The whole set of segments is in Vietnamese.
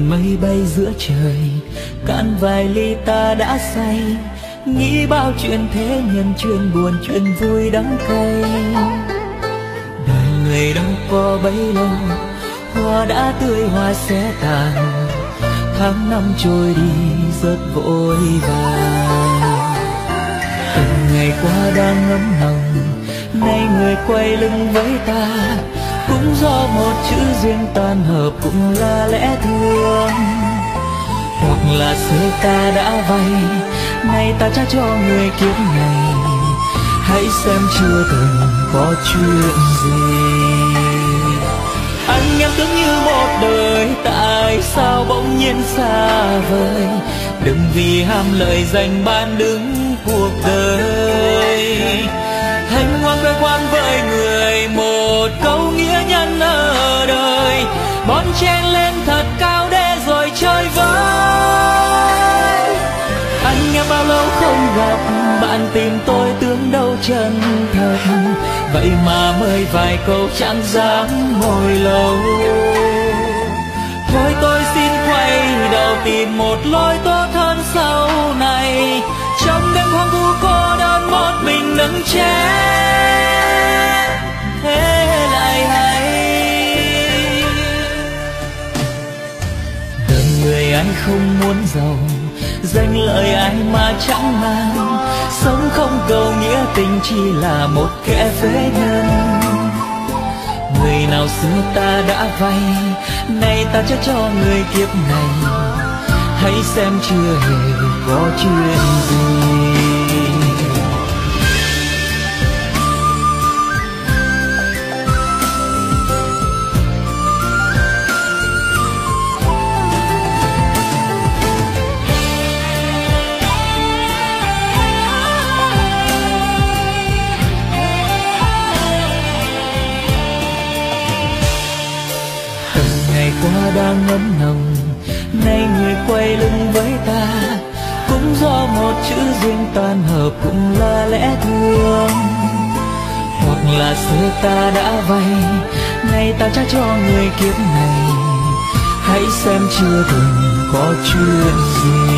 mây bay giữa trời, cạn vài ly ta đã say, nghĩ bao chuyện thế nhân, chuyện buồn chuyện vui đắng cay. Đời người đâu có bấy lâu, hoa đã tươi hoa sẽ tàn, tháng năm trôi đi rất vội vàng. Từng ngày qua đang ngấm ngầm, nay người quay lưng với ta, cũng do một chữ duyên tan hợp, cũng là lẽ thương. Hoặc là xưa ta đã vay, nay ta trả cho người kiếp này, hãy xem chưa từng có chuyện gì. Anh em tưởng như một đời, tại sao bỗng nhiên xa vời? Đừng vì ham lợi danh ban đứng cuộc đời. Hạnh hoang khoe khoang với người, một câu nghĩa nhân ở đời, bon chen lên thật cao để rồi chơi vơi. Anh em bao lâu không gặp, bạn tìm tôi tưởng đâu chân thật, vậy mà mới vài câu chẳng dám ngồi lâu. Thôi tôi xin quay đầu tìm một lối tốt hơn sau này, trong đêm hoang vu cô đơn một mình nâng chén thế lại hay. Đời người ai không muốn giàu, danh lợi ai mà chẳng mang, sống không cầu nghĩa tình chỉ là một kẻ phế nhân. Người nào xưa ta đã vay, nay ta trả cho người kiếp này, hãy xem chưa hề có chuyện gì. Qua đang ngấm nồng, nay người quay lưng với ta, cũng do một chữ duyên tan hợp, cũng là lẽ thương. Hoặc là xưa ta đã vay, nay ta trả cho người kiếp này, hãy xem chưa từng có chuyện gì.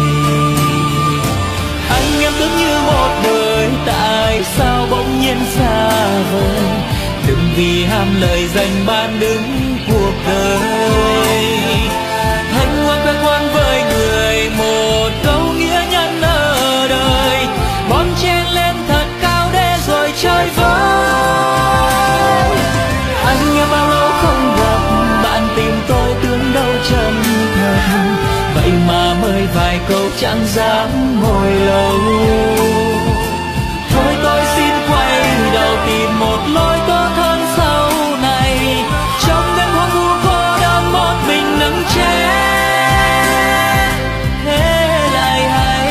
Anh em tưởng như một đời, tại sao bỗng nhiên xa vời? Đừng vì ham lợi danh ban đứng cuộc đời. Hạnh hoang khoe khoang với người, một câu nghĩa nhân ở đời, bon chen lên thật cao để rồi chơi vơi. Anh em bao lâu không gặp, bạn tìm tôi tưởng đâu chân thật, vậy mà mới vài câu chẳng dám ngồi lâu. Thôi tôi xin quay đầu tìm một lối tốt hơn sau này, trong đêm hoang vu cô đơn một mình nâng chén thế lại hay.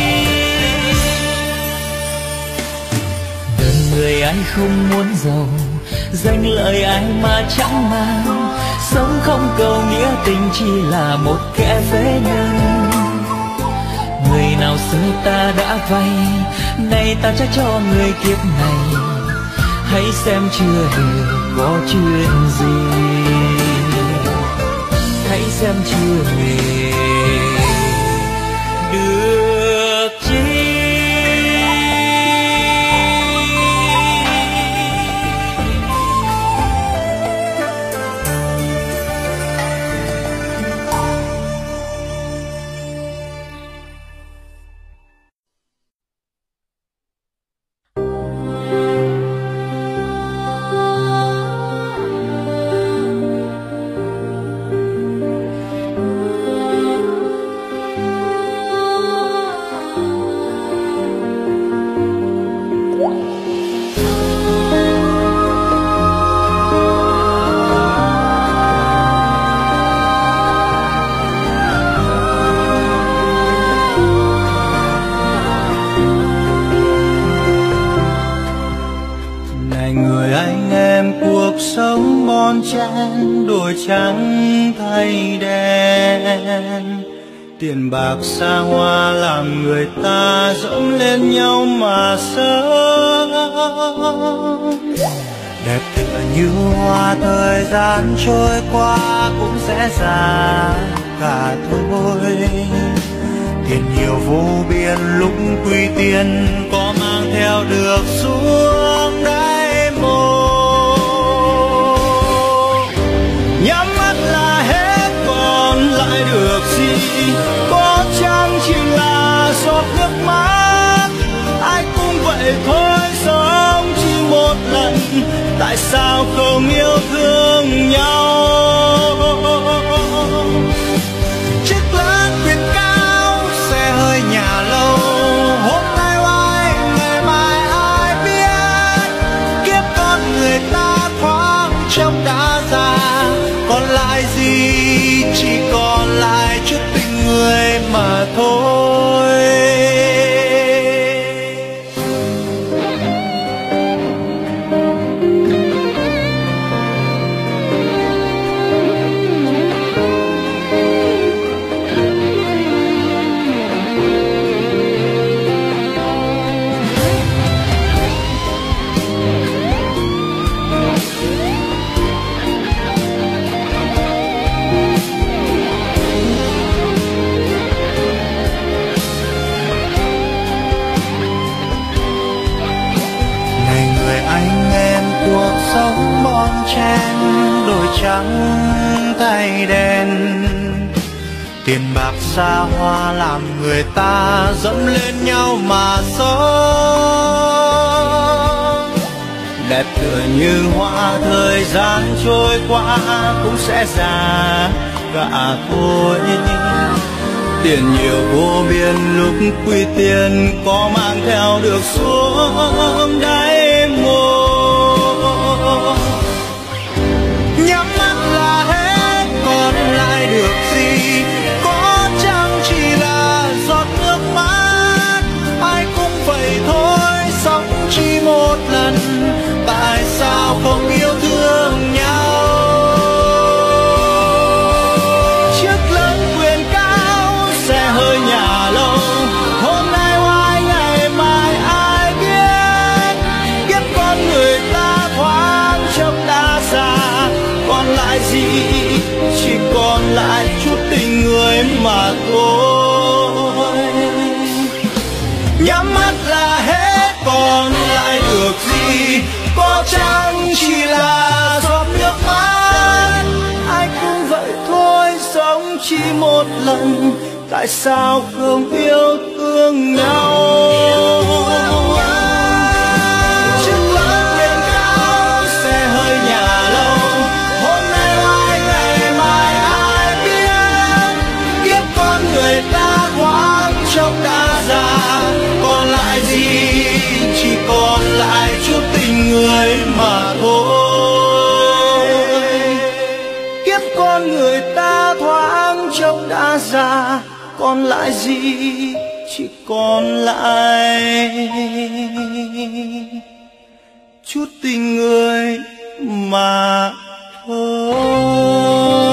Đời người ai không muốn giàu, danh lợi ai mà chẳng mang, sống không cầu nghĩa tình chỉ là một kẻ phế nhân. Người nào xưa ta đã vay, nay ta trả cho người kiếp này, hãy xem chưa hề có chuyện gì. Hãy xem chưa hề được chi. Sống bon chen đổi trắng thay đen, tiền bạc xa hoa làm người ta dẫm lên nhau mà sống. Đẹp tựa như hoa thời gian trôi qua cũng sẽ già, cả thôi. Tiền nhiều vô biên lúc quy tiền, có mang theo được xuống đáy mồ. Nhắm mắt là hết còn lại được gì, có chăng chỉ là giọt nước mắt. Ai cũng vậy thôi, sống chỉ một lần, tại sao không yêu thương nhau. Chiếc lớn quyền cao, xe hơi nhà lâu, hôm nay oai ngày mai ai biết. Kiếp con người ta thoáng trong đã già, còn lại gì, chỉ còn lại chút tình người mà thôi. Sống bon chen đôi trắng tay đen, tiền bạc xa hoa làm người ta dẫm lên nhau mà sống. Đẹp tựa như hoa thời gian trôi qua cũng sẽ già cả thôi. Tiền nhiều vô biên lúc quy tiền, có mang theo được xuống đáy mồ. Nhắm mắt là hết còn lại được gì, có chăng chỉ là giọt nước mắt. Ai cũng vậy thôi, sống chỉ một lần, tại sao không yêu thương nhau. Chiếc lớn quyền cao, xe hơi nhà lâu, hôm nay oai ngày mai ai biết. Kiếp con người ta thoáng chốc đã xa, còn lại gì, chỉ còn lại chút tình người mà thôi. Nhắm mắt là hết còn lại được gì, có chăng chỉ là giọt nước mắt. Ai cũng vậy thôi, sống chỉ một lần, tại sao không yêu thương nhau. Chốc đã già, còn lại gì, chỉ còn lại chút tình người mà thôi. Kiếp con người ta thoáng chốc đã già, còn lại gì, chỉ còn lại chút tình người mà thôi.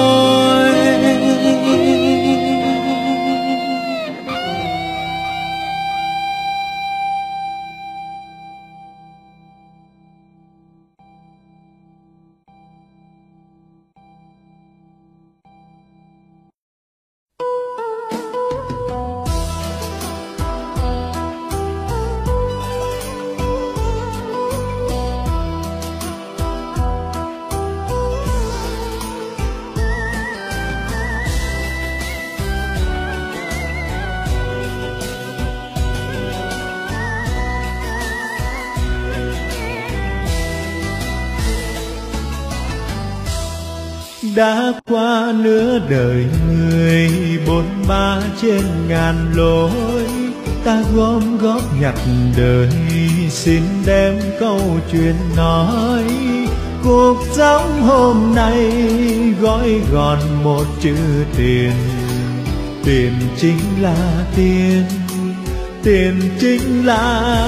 Đã qua nửa đời người, bôn ba trên ngàn lối, ta gom góp nhặt đời, xin đem câu chuyện nói. Cuộc sống hôm nay gói gọn một chữ tiền, tiền chính là tiền, tiền chính là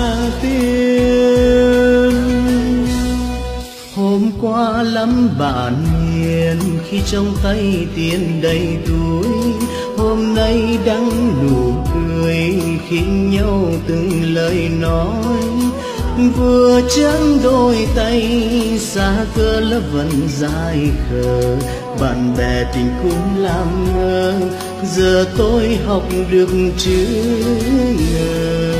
tiền. Hôm qua lắm bạn hiền khi trong tay tiền đầy túi, hôm nay đắng nụ cười khi nhau từng lời nói. vừa chẳng đôi tay xa cơ lớp vẫn dài khờ, bạn bè tình cũng làm ngơ, giờ tôi học được chữ ngờ.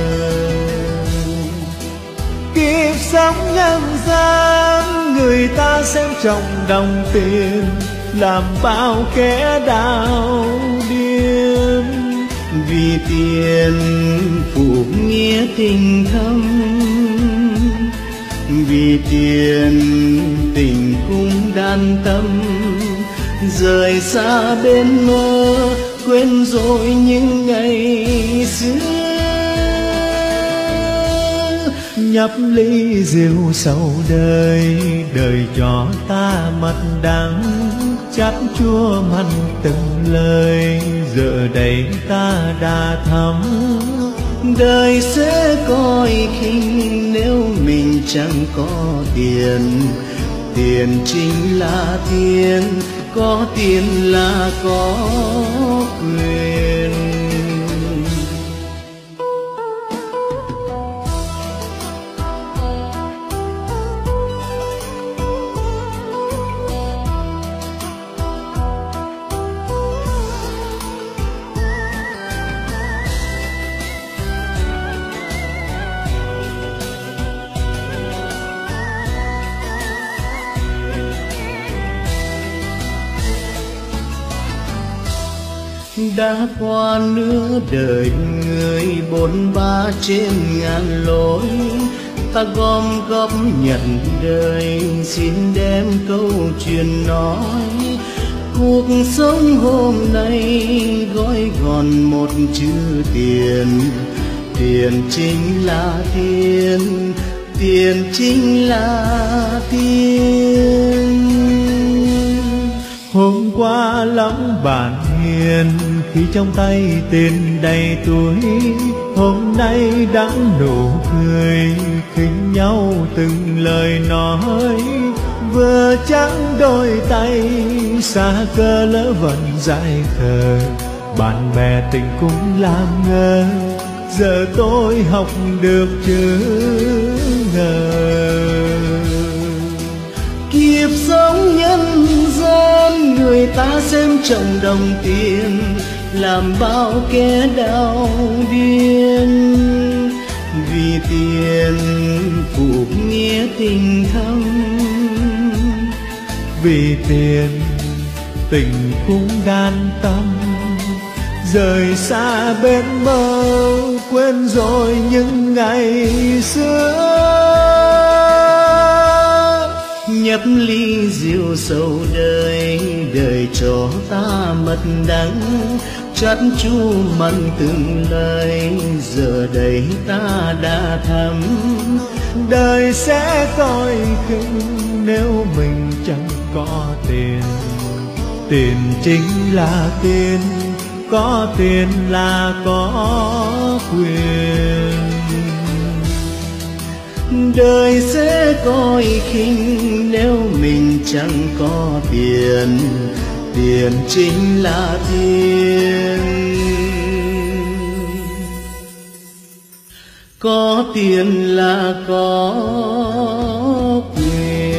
Kiếp sống nhân gian người ta xem trọng đồng tiền, làm bao kẻ đau điên. Vì tiền phụ nghĩa tình thâm, vì tiền tình cũng đan tâm, rời xa bên mơ quên rồi những ngày xưa. Nhấp ly rượu sầu đời, đời cho ta mật đắng, chát chua mặn từng lời, giờ đây ta đã thấm. Đời sẽ coi khinh nếu mình chẳng có tiền, tiền chính là tiền, có tiền là có quyền. Đã qua nửa đời người bôn ba trên ngàn lối, ta gom góp nhận đời xin đem câu chuyện nói. Cuộc sống hôm nay gói gọn một chữ tiền, tiền chính là tiền, tiền chính là tiền. Hôm qua lắm bạn hiền khi trong tay tiền đầy túi, hôm nay đắng nụ cười khinh nhau từng lời nói. Vừa trắng đôi tay xa cơ lỡ vẫn dại khờ, bạn bè tình cũng làm ngơ, giờ tôi học được chữ ngờ. Kiếp sống nhân gian người ta xem trọng đồng tiền, làm bao kẻ đau điên. Vì tiền phụ nghĩa tình thâm, vì tiền tình cũng đan tâm, rời xa bên mơ quên rồi những ngày xưa. Nhấp ly rượu sầu đời, đời cho ta mật đắng, chát chu mặn từng lời, giờ đây ta đã thấm. Đời sẽ coi khinh nếu mình chẳng có tiền, tiền chính là tiền, có tiền là có quyền. Đời sẽ coi khinh nếu mình chẳng có tiền, tiền chính là tiền, có tiền là có quyền.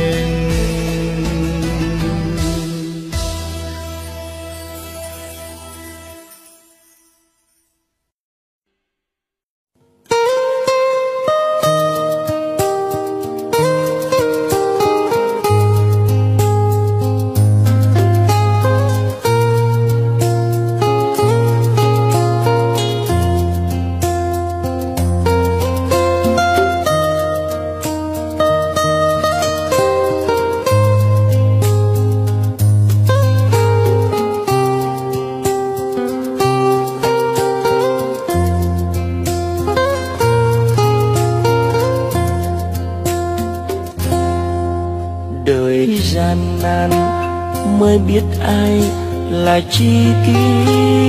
Đời gian nan mới biết ai là tri kỷ,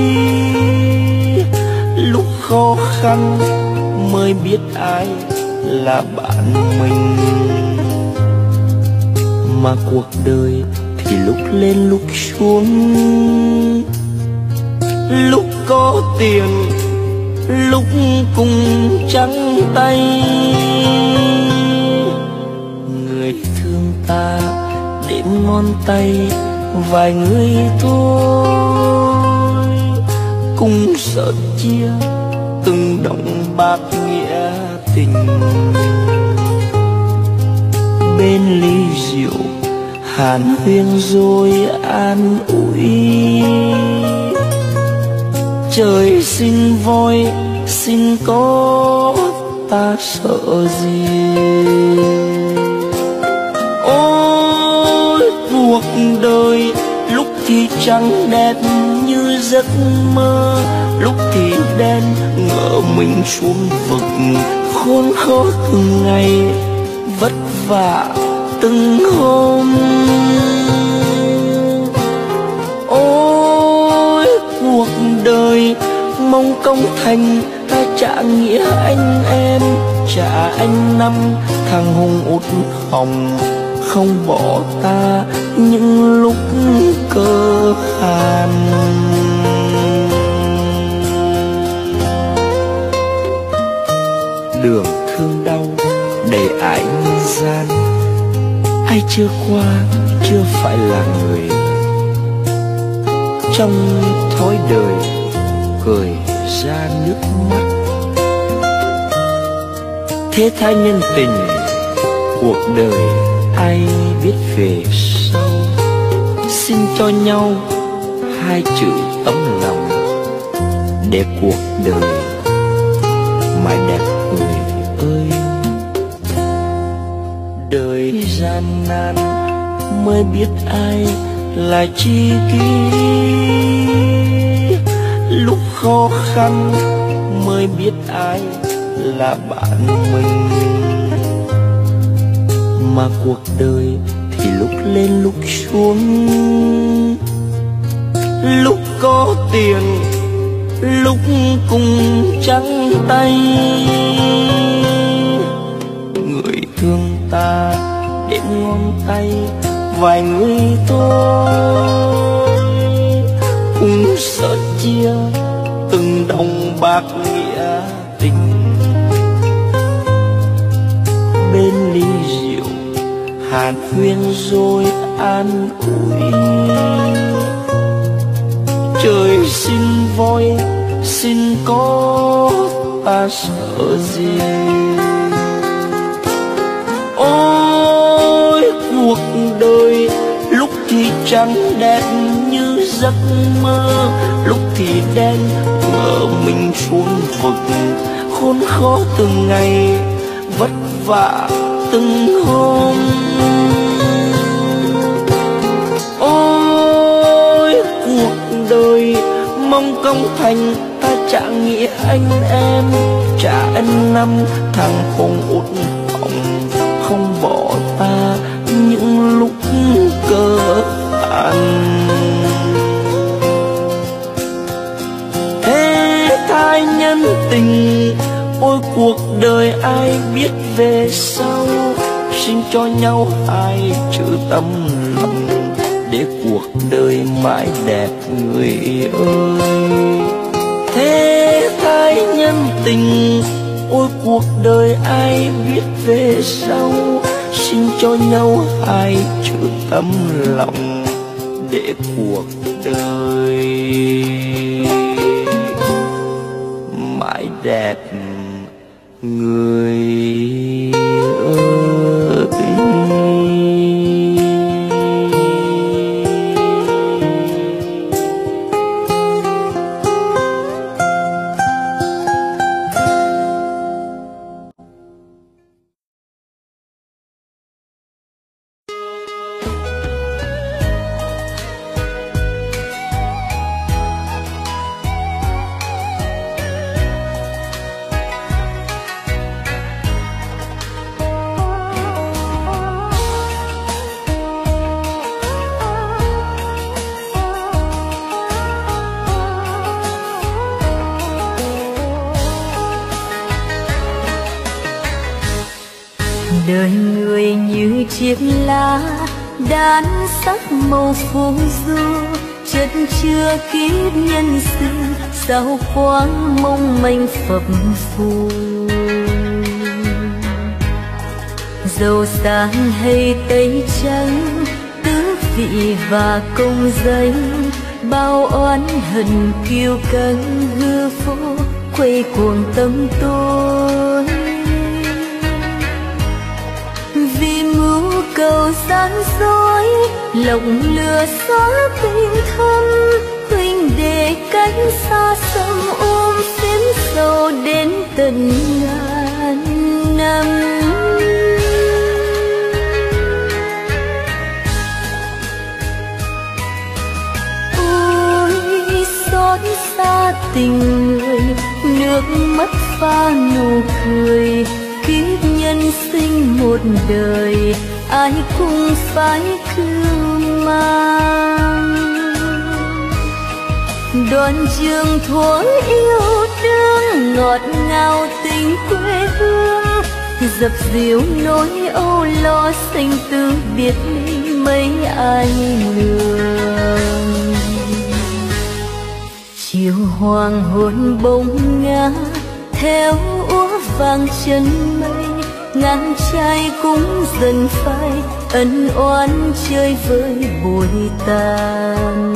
lúc khó khăn mới biết ai là bạn mình. Mà cuộc đời thì lúc lên lúc xuống, lúc có tiền lúc cũng trắng tay. ta đếm ngón tay vài người thôi, cùng sớt chia từng đồng bạc nghĩa tình. Bên ly rượu hàn huyên rồi an ủi, trời xin voi xin có ta sợ gì. Ôi cuộc đời lúc thì trắng đẹp như giấc mơ, lúc thì đen ngỡ mình xuống vực, khốn khó từng ngày vất vả từng hôm. Ôi cuộc đời mong công thành ta trả nghĩa anh em, trả anh năm thằng hùng út hồng, không bỏ ta những lúc cơ hàn. Đường thương đau đầy ải nhân gian, ai chưa qua chưa phải là người. Trong thói đời cười ra nước mắt, thế thái nhân tình cuộc đời ai biết về sau. Xin cho nhau hai chữ tấm lòng, để cuộc đời mãi đẹp người ơi. Đời gian nan mới biết ai là tri kỷ, lúc khó khăn mới biết ai là bạn mình. Mà cuộc đời thì lúc lên lúc xuống, lúc có tiền lúc cùng trắng tay. Người thương ta đếm ngón tay vài người thôi, cùng sớt chia từng đồng bạc nghĩa tình. Bên ly rượu hàn huyên rồi an ủi, trời xin voi xin có ta sợ gì. Ôi cuộc đời lúc thì trắng đẹp như giấc mơ, lúc thì đen ngỡ mình xuống vực, khốn khó từng ngày vất vả từng hôm. Ôi cuộc đời mong công thành ta trả nghĩa anh em, trả ân năm thằng hùng út hồng, không bỏ ta những lúc cơ hàn. Thế thái nhân tình ôi cuộc đời ai biết về sau. Xin cho nhau hai chữ tấm lòng, để cuộc đời mãi đẹp người ơi. Thế thái nhân tình ôi cuộc đời ai biết về sau. Xin cho nhau hai chữ tấm lòng, để cuộc đời mãi đẹp người ơi. Đời người như chiếc lá đan sắc màu phù du, chất chứa kiếp nhân sinh sao quang mong manh phập phù. Dầu sáng hay tây trắng, tứ vị và công danh, bao oán hận kiêu căng hư vô quay cuồng tâm tôi. Vì mưu cầu gian dối, lòng lừa xóa tình thâm, huynh đệ cách xa xăm ôm phiến sầu đến tận ngàn năm. Ôi xót xa tình người, nước mắt pha nụ cười, kiếp nhân sinh một đời ai cũng phải cưu mang. Đoạn trường thuở yêu đương ngọt ngào tình quê hương, dập dìu nỗi âu lo sinh tử biệt ly mấy ai lường. Chiều hoàng hôn bóng ngã theo úa vàng chân mây, ngàn trai cũng dần phai ân oán chơi với bụi tàn.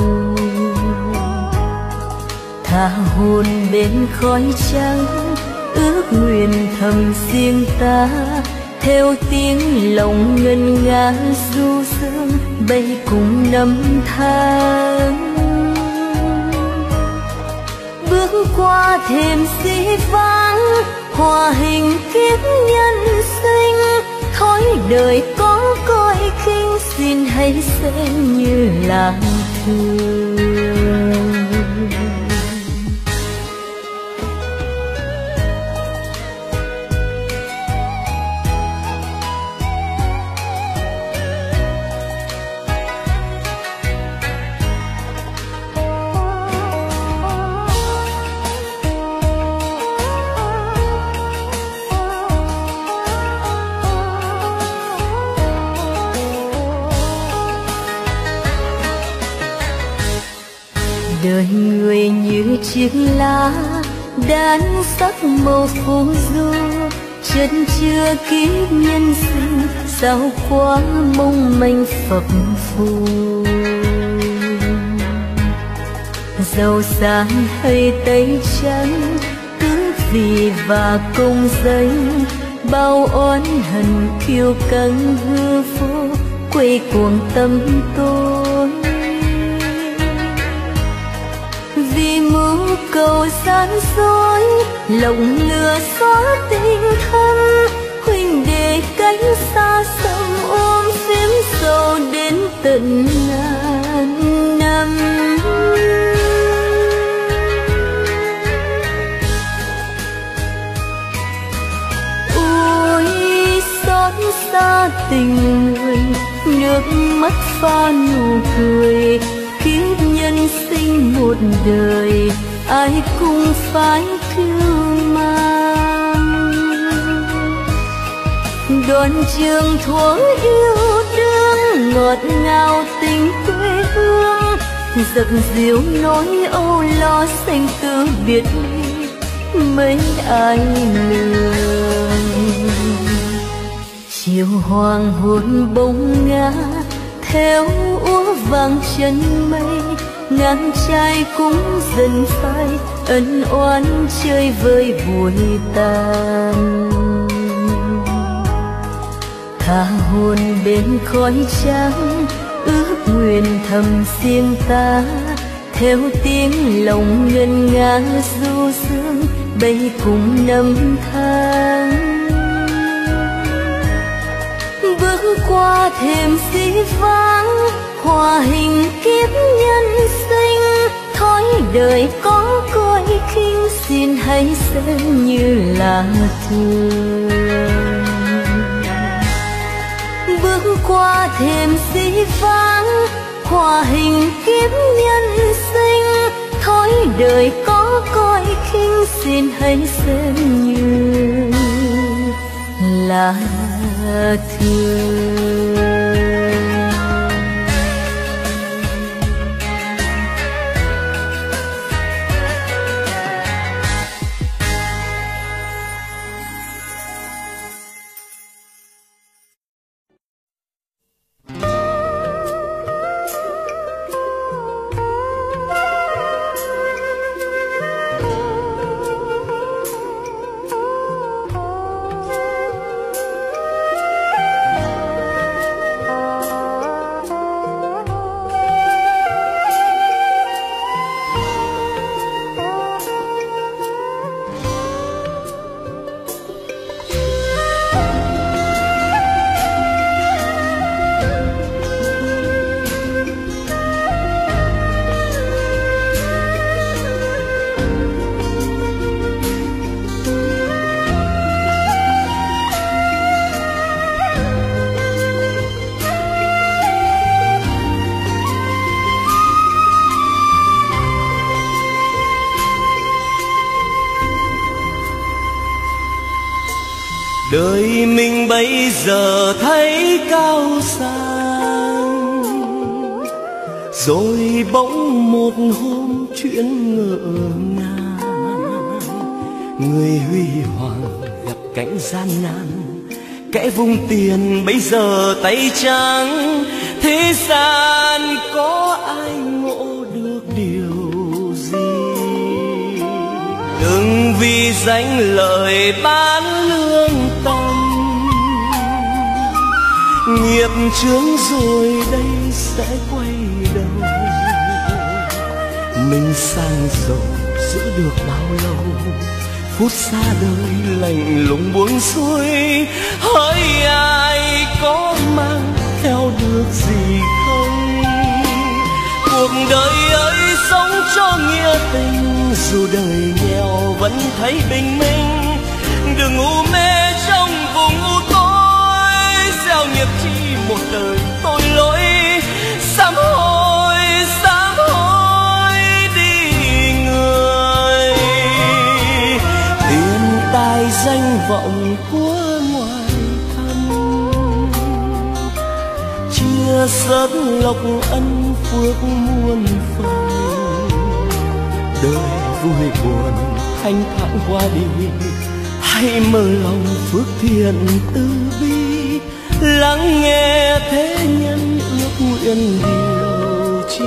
Tha hồn bên khói trắng, ước nguyện thầm riêng ta, theo tiếng lòng ngân nga du dương bay cùng năm tháng. Bước qua thềm dĩ vãng, hòa hình kiếp nhân sinh, thói đời có coi khinh, xin hãy xem như là thường. Đời người như chiếc lá đan sắc màu phù du, chân chưa kiếp nhân sinh sao quá mong manh phập phù. Dầu sáng hay tây trắng, tứ vị và công danh, bao oán hận kiêu căng hư vô quay cuồng tâm tôi. Vì mưu cầu gian dối, lòng lừa xóa tình thâm, huynh đệ cách xa xăm ôm phiếm sầu đến tận ngàn năm. Ôi xót xa tình người, nước mắt pha nụ cười, kiếp nhân sinh một đời ai cũng phải cưu mang. Đoạn trường thuở yêu đương ngọt ngào tình quê hương, dập dìu nỗi âu lo sinh tử biệt ly mấy ai lường. Chiều hoàng hôn bóng ngã theo úa vàng chân mây, ngàn trai cũng dần phai ân oán chơi với bụi tàn. Tha hồn bên khói trắng, ước nguyện thầm riêng ta, theo tiếng lòng ngân nga du dương bay cùng năm tháng. Bước qua thềm dĩ vãng, hòa hình kiếp nhân sinh, thói đời có coi khinh, xin hãy xem như là thường. Bước qua thềm dĩ vãng, hòa hình kiếp nhân sinh, thói đời có coi khinh, xin hãy xem như là thương. đời mình bây giờ thấy cao sang, rồi bỗng một hôm chuyện ngỡ ngàng, người huy hoàng gặp cảnh gian nan, kẻ vung tiền bây giờ tay trắng. Thế gian có ai ngộ được điều gì? Đừng vì danh lợi bán lương tâm, nghiệp chướng rồi đây sẽ quay đầu. Mình sang giàu giữ được bao lâu, phút xa đời lạnh lùng buông xuôi. Hỡi ai có mang theo được gì không? Cuộc đời ơi sống cho nghĩa tình, dù đời nghèo vẫn thấy bình minh. Đừng u mê trong vùng u tối, gieo nghiệp chi một đời tội lỗi. Sám hối đi người, tiền tài danh vọng của ngoài thân, chia sớt lộc ân phước muôn phần. Đời vui buồn thanh thản qua đi, hãy mở lòng phước thiện từ bi, lắng nghe thế nhân ước nguyện điều chi.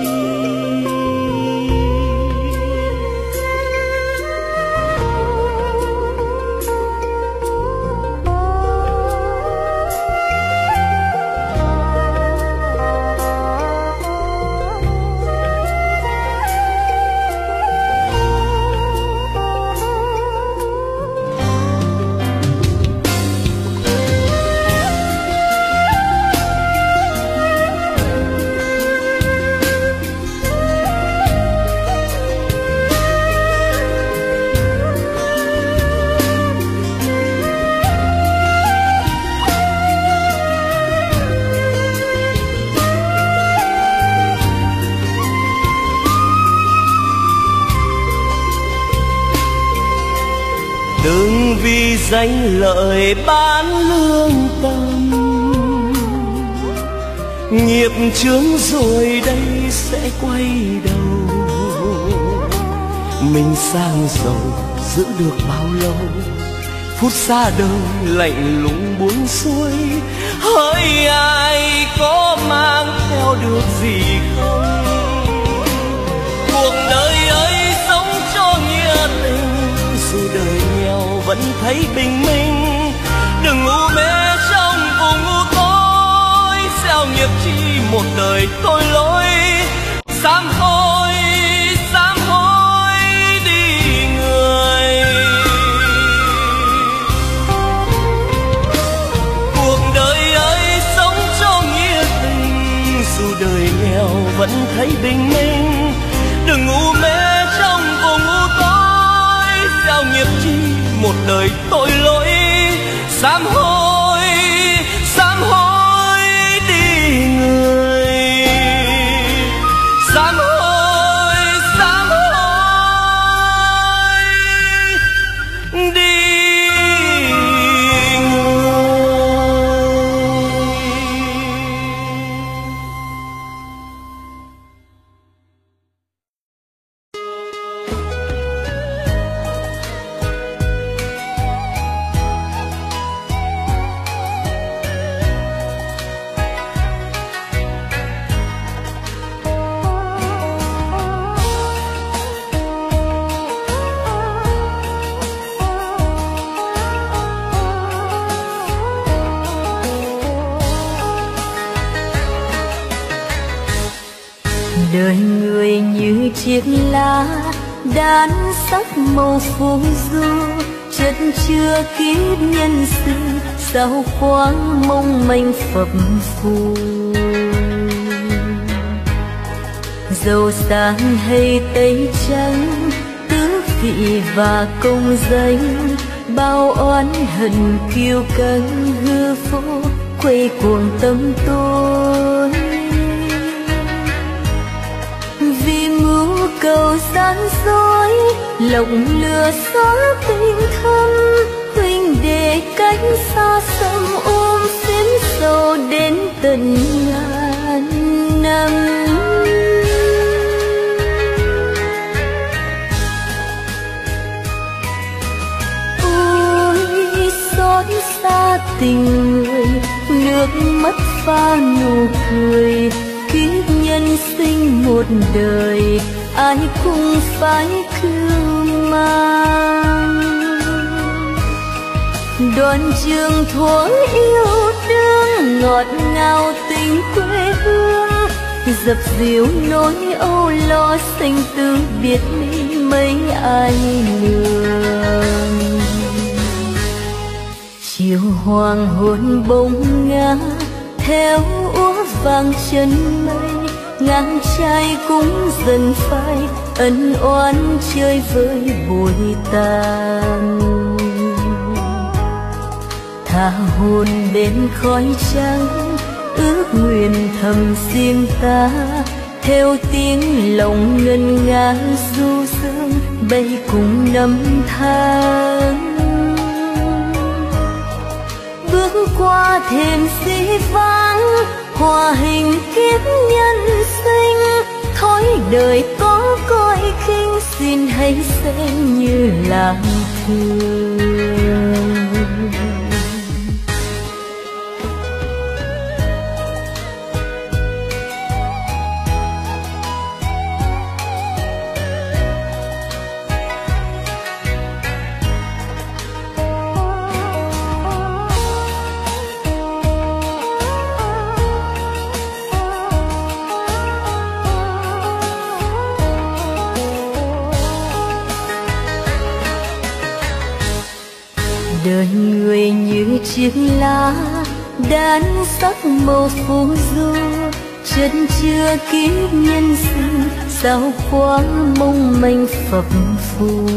Đừng vì danh lợi bán lương tâm, nghiệp chướng rồi đây sẽ quay đầu. Mình sang giàu giữ được bao lâu, phút xa đời lạnh lùng buông xuôi. Hỡi ai có mang theo được gì không? Cuộc đời ơi sống cho nghĩa tình, dù đời nghèo vẫn thấy bình minh. Đừng u mê trong vùng u tối, gieo nghiệp chi một đời tội lỗi. Sám hối đi người, cuộc đời ơi sống cho nghĩa tình, dù đời nghèo vẫn thấy bình minh. Đừng u mê trong vùng u tối, gieo nghiệp chi một đời tội lỗi. Sám hối đi người, sám hối đi đời người như chiếc lá đan sắc màu phù du, chất chứa kiếp nhân sinh sao quang mong manh phập phù. Dầu sáng hay tây trắng, tứ vị và công danh, bao oán hận kiêu căng hư vô quay cuồng tâm tôi. Vì mưu cầu gian dối, lộng lừa xóa tình thâm, huynh đệ để cánh xa xăm ôm phím sầu đến tận ngàn năm. Ôi xót xa tình người, nước mắt pha nụ cười, kiếp nhân sinh một đời ai cũng phải cưu mang. Đoạn trường thuở yêu đương ngọt ngào tình quê hương, dập dìu nỗi âu lo sinh tử biệt ly mấy ai lường. Chiều hoàng hôn bóng ngã theo úa vàng chân mây, ngang trai cũng dần phai ân oán chơi với bụi tàn. Tha hồn bên khói trắng ước nguyện thầm riêng ta, theo tiếng lòng ngân nga du dương bay cùng năm tháng. Bước qua thềm dĩ vãng hòa hình kiếp nhân sinh, thói đời có coi khinh xin hãy xem như là thường. Đời người như chiếc lá đan sắc màu phù du, chân chưa kiếp nhân sinh sao quá mong manh phập phù.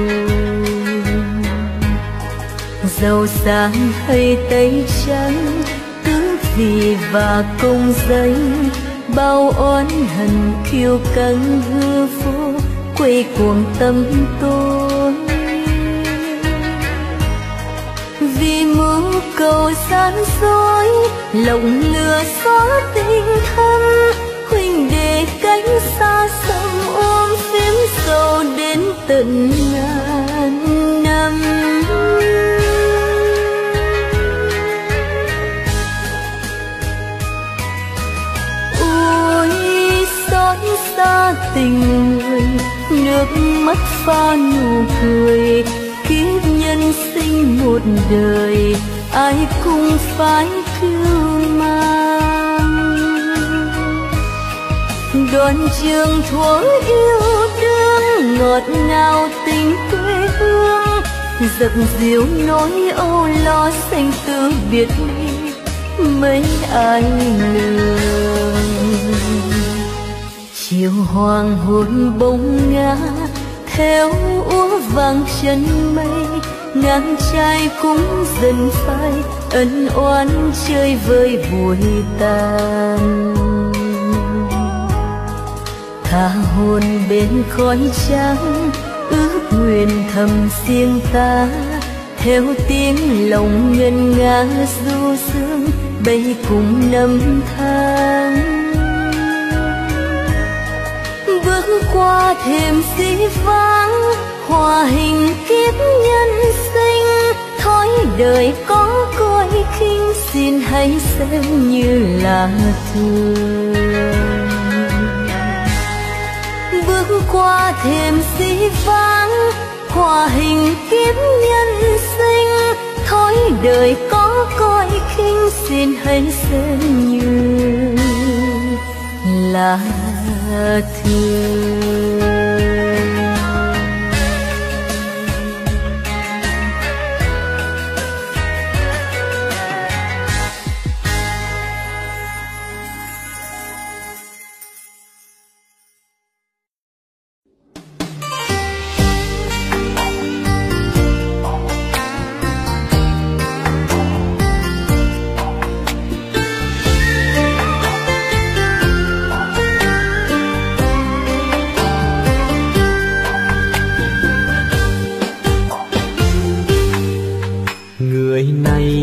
Giàu sang hay tây trắng, tứ vị và công danh, bao oán hận kiêu căng hư vô quay cuồng tâm tôi. Vì mưu cầu gian dối lòng lừa xóa tình thân, huynh đệ cánh xa xăm ôm phím sầu đến tận ngàn năm. Ôi xót xa tình người, nước mắt pha nụ cười, kiếp nhân sinh một đời ai cũng phải cưu mang. Đoạn trường thuở yêu đương ngọt ngào tình quê hương, dập dìu nỗi âu lo sinh tử biệt ly mấy ai lường. Chiều hoàng hôn bóng ngã theo úa vàng chân mây, ngang trai cũng dần phai ân oán chơi với bụi tàn. Tha hồn bên khói trắng ước nguyện thầm riêng ta, theo tiếng lòng ngân nga du dương bay cùng năm tháng. Bước qua thềm dĩ vãng hòa hình kiếp nhân sinh, thói đời có coi khinh xin hãy xem như là thường. Bước qua thềm dĩ vãng hòa hình kiếp nhân sinh, thói đời có coi khinh xin hãy xem như là thường.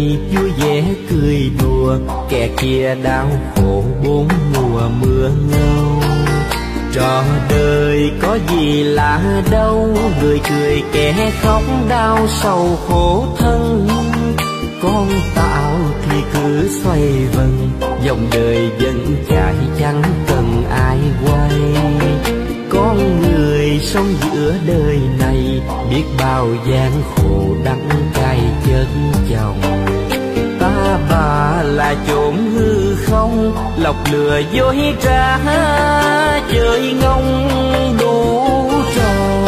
vui vẻ cười đùa, kẻ kia đau khổ bốn mùa mưa ngâu. Trò đời có gì lạ đâu, người cười kẻ khóc đau sầu khổ thân. Con tạo thì cứ xoay vần, dòng đời vẫn chạy chẳng cần ai quay. Con người sống giữa đời này, biết bao gian khổ đắng cay chất chồng. Ta bà là chốn hư không, lọc lừa dối trá, chơi ngông đủ trò.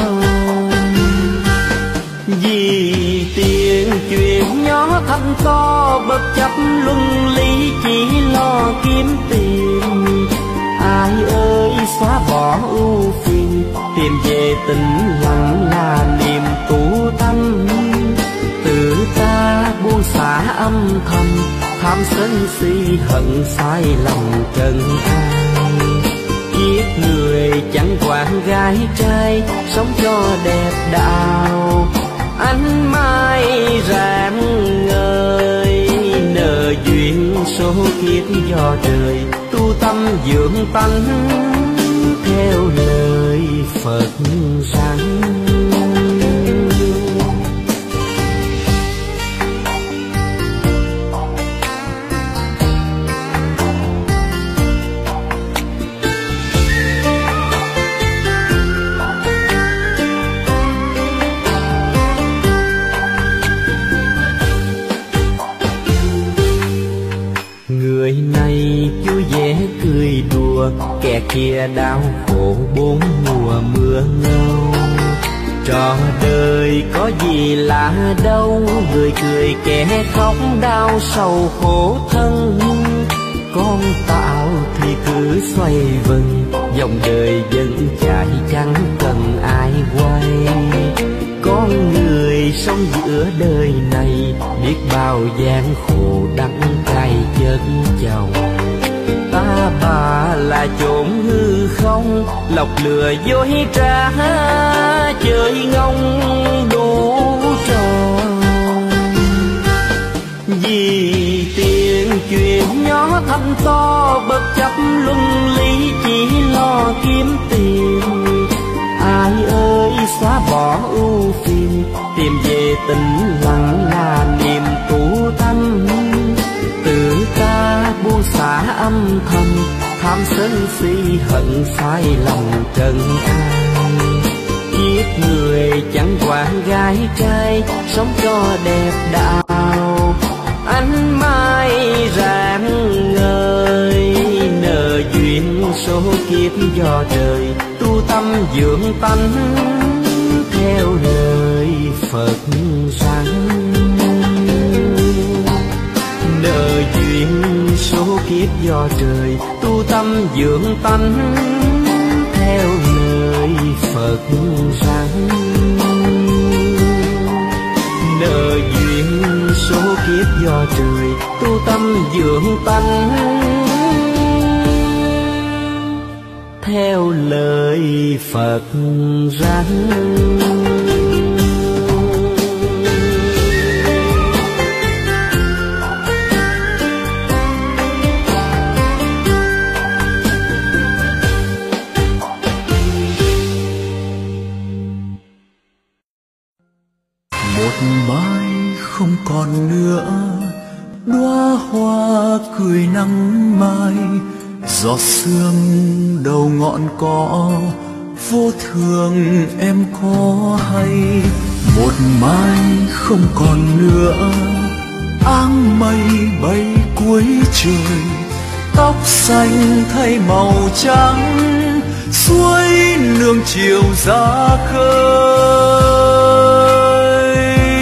Vì tiền chuyện nhỏ thành to, bất chấp luân lý chỉ lo kiếm tiền. Ai ơi xóa bỏ ưu phiền, tìm về tĩnh lặng là niềm tu tâm. Tự ta buông xả âm thầm, tham sân si hận sai lòng trần ai. Kiếp người chẳng quản gái trai, sống cho đẹp đạo ánh mai rạng ngời. Nợ duyên số kiếp do trời, tu tâm dưỡng tánh theo lời Phật rằng. Người này vui vẻ cười đùa, kẻ kia đau khổ bốn mùa mưa ngâu. Trò đời có gì lạ đâu, người cười kẻ khóc đau sầu khổ thân. Con tạo thì cứ xoay vần, dòng đời vẫn chạy chẳng cần ai quay. Con người sống giữa đời này, biết bao gian khổ đắng cay chất chồng. Ta bà là chốn hư không, lọc lừa dối trá, chơi ngông đủ trò. Vì tiền chuyện nhỏ thành to, bất chấp luân lý chỉ lo kiếm tiền. Ai ơi xóa bỏ ưu phiền, tìm về tĩnh lặng là niềm tu tâm. Tự ta buông xả âm thầm, tham sân si hận sai lòng trần ai. Kiếp người chẳng quản gái trai, sống cho đẹp đạo ánh mai rạng ngời. Nợ duyên số kiếp do trời, tu tâm dưỡng tánh theo lời Phật rằng. Nợ duyên số kiếp do trời, tu tâm dưỡng tánh theo lời Phật rằng. Nợ duyên số kiếp do trời, tu tâm dưỡng tánh theo lời Phật rằng. Một mai không còn nữa, đóa hoa cười nắng mai, giọt sương đầu ngọn cỏ vô thường em có hay. Một mai không còn nữa, áng mây bay cuối trời, tóc xanh thay màu trắng, suối nương chiều ra khơi.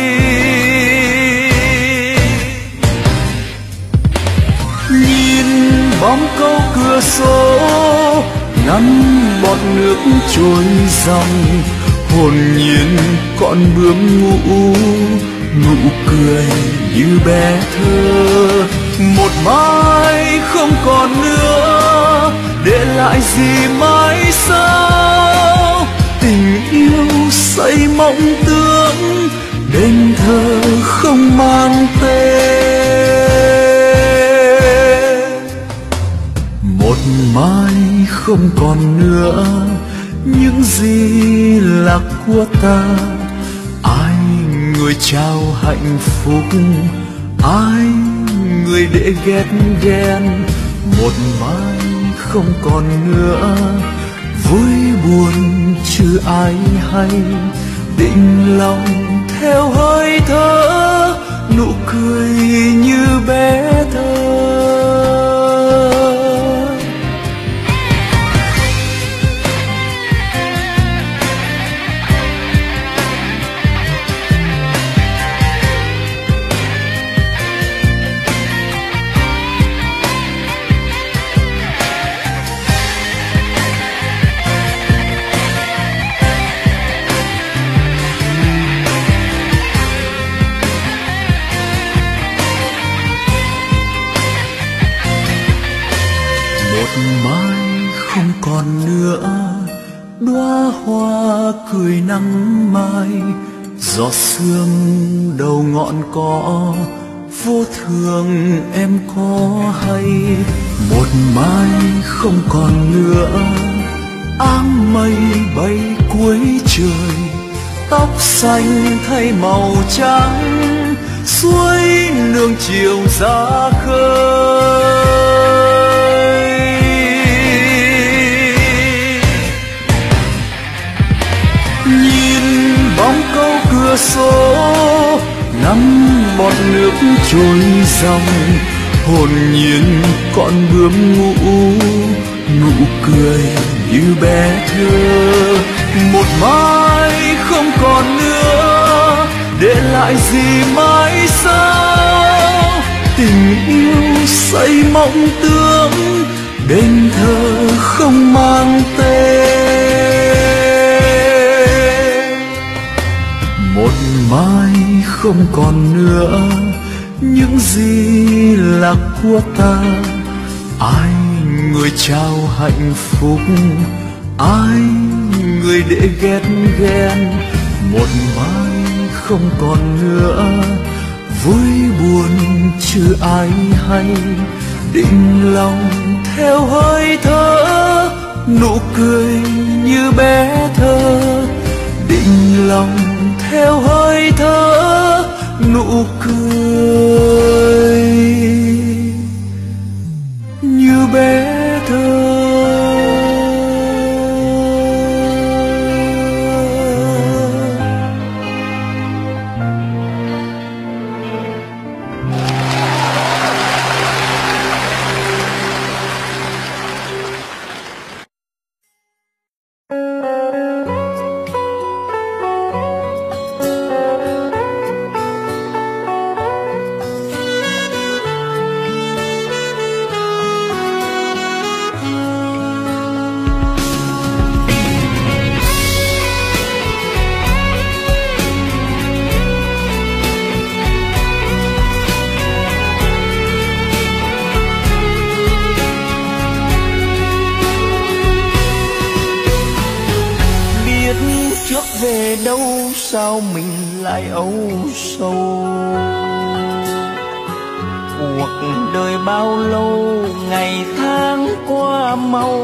Nhìn bóng câu cửa sổ ngắm bọt nước trôi dòng, hồn nhiên con bướm ngủ, nụ cười như bé thơ. Một mai không còn nữa, để lại gì mãi sau. Tình yêu say mộng tưởng, đền thờ không mang tên. Một mai không còn nữa những gì là của ta, ai người trao hạnh phúc, ai người để ghét ghen. Một mai không còn nữa vui buồn chứ ai hay, định lòng theo hơi thở nụ cười như bé thơ. Mai không còn nữa đóa hoa cười nắng mai, giọt sương đầu ngọn cỏ vô thường em có hay. Một mai không còn nữa áng mây bay cuối trời, tóc xanh thay màu trắng suối nương chiều ra khơi. Bóng câu cửa sổ năm bọt nước trôi dòng, hồn nhiên con bướm ngủ nụ cười như bé thơ. Một mai không còn nữa để lại gì mãi sau, tình yêu xây mộng tưởng đền thờ không mang tên. Một mai không còn nữa những gì là của ta, ai người trao hạnh phúc, ai người để ghét ghen. Một mai không còn nữa vui buồn chứ ai hay, định lòng theo hơi thở nụ cười như bé thơ. Định lòng theo hơi thở nụ cười như bé thơ. Về đâu sao mình lại âu sầu, cuộc đời bao lâu ngày tháng qua mau.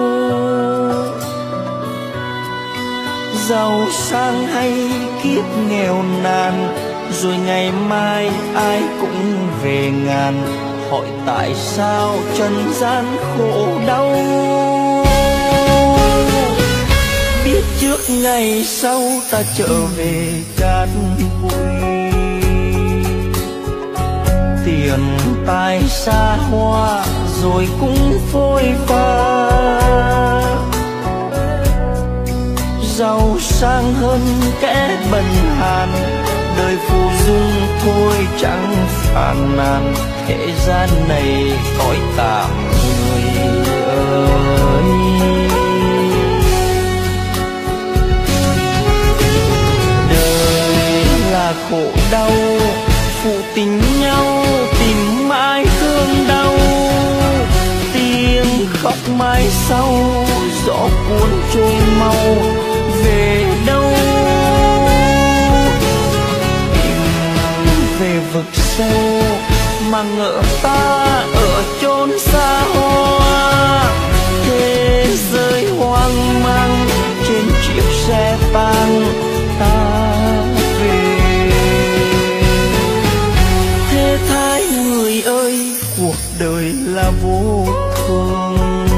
Giàu sang hay kiếp nghèo nàn, rồi ngày mai ai cũng về ngàn. Hỏi tại sao trần gian khổ đau, biết trước ngày sau ta trở về cát bụi. Tiền tài xa hoa rồi cũng phôi pha, giàu sang hơn kẻ bần hàn. Đời phù dung thôi chẳng phàn nàn, thế gian này cõi tạm người ơi. Là khổ đau phụ tình nhau, tìm mãi thương đau. Tiếng khóc mãi sau gió cuốn trôi mau, về đâu vực sâu mà ngỡ ta ở chốn xa hoa. Thế giới hoang mang trên chiếc xe tang ta về. Thế thái người ơi, cuộc đời là vô thường,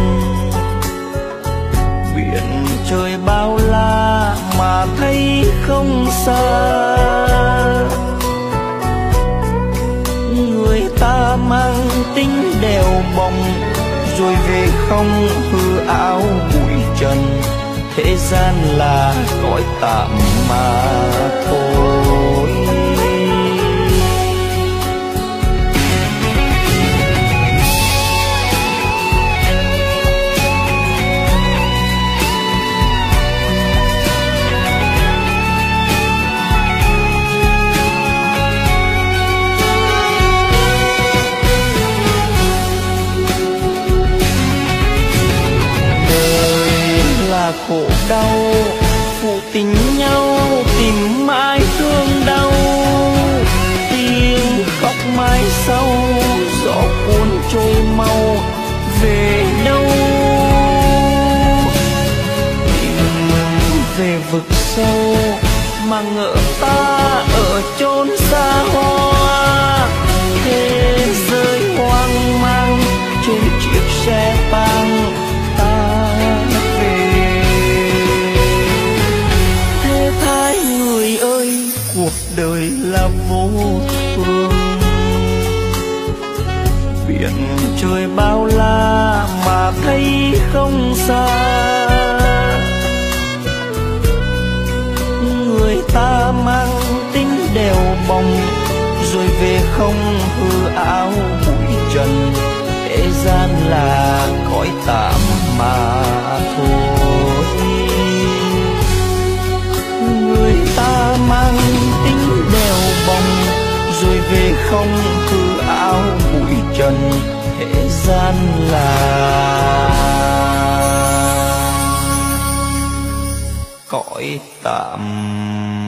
biển trời bao la mà thấy không xa. Người ta mang tính đèo bồng rồi về không hư áo bụi trần. Thế gian là cõi tạm mà thôi. Khổ đau phụ tình nhau tìm mãi thương đau. Tiếng khóc mãi sau gió cuốn trôi mau về đâu. Tìm về vực sâu mà ngỡ ta ở chốn xa hoa. Thế giới hoang mang trên chiếc xe tang ta về. Cuộc đời là vô thường, biển trời bao la mà thấy không xa. Người ta mang tính đèo bồng rồi về không hư áo bụi trần. Thế gian là cõi tạm mà thôi. Người ta mang tính đèo bồng rồi về không hư áo bụi trần. Thế gian là cõi tạm